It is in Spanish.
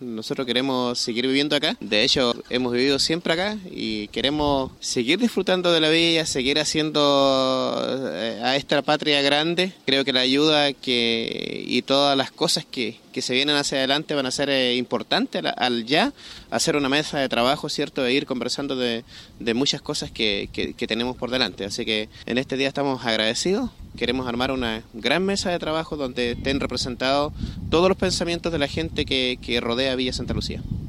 Nosotros queremos seguir viviendo acá. De hecho, hemos vivido siempre acá y queremos seguir disfrutando de la villa, seguir haciendo a esta patria grande. Creo que la ayuda y todas las cosas que se vienen hacia adelante van a ser importantes al ya hacer una mesa de trabajo, ¿cierto? E ir conversando de muchas cosas que tenemos por delante. Así que en este día estamos agradecidos. Queremos armar una gran mesa de trabajo donde estén representados todos los pensamientos de la gente que rodea Villa Santa Lucía.